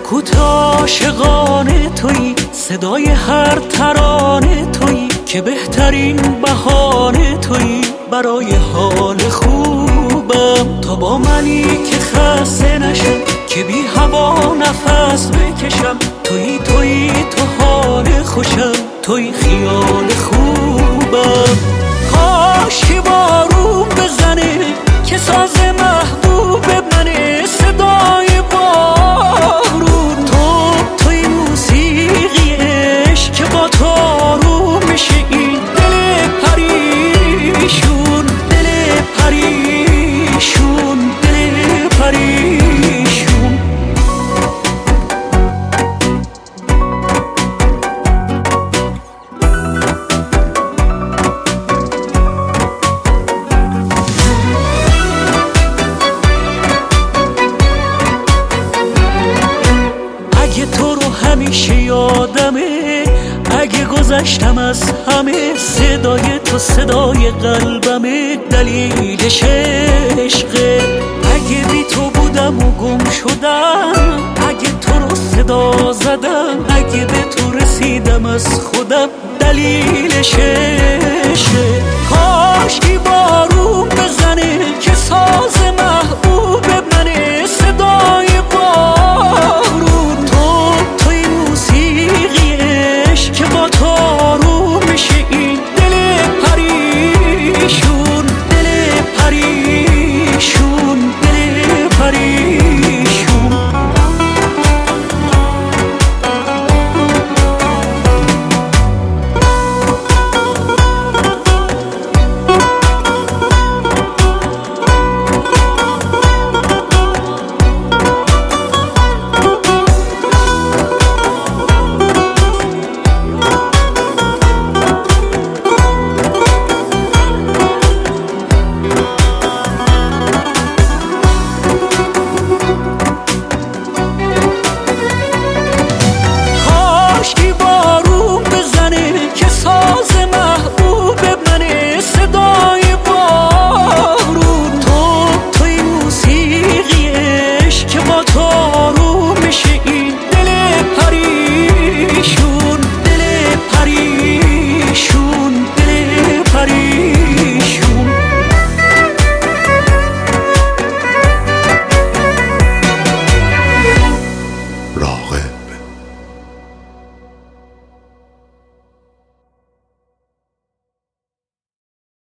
سکوت عاشقانه تویی، صدای هر ترانه تویی، که بهترین بهانه تویی برای حال خوبم. تا با منی که خسته نشم، که بی هوا نفس بکشم، تویی تو حال خوشم، تویی خیال خوبم. کاش که بارون بزنه که ساز محبوب منه، صدای بارون. توی موسیقی عشق که با تو آروم میشه این دل پریشون، دل پریشون، دل پریشون. اگه تو رو همیشه یادمه، اگه گذشتم از همه، صدای تو صدای قلبمه، دلیلش عشقه. اگه بی تو بودم و گم شدم، اگه تو رو صدا زدم، اگه به تو رسیدم از خودم، دلیلش عشقه. کاش که بارون بزنه که ساز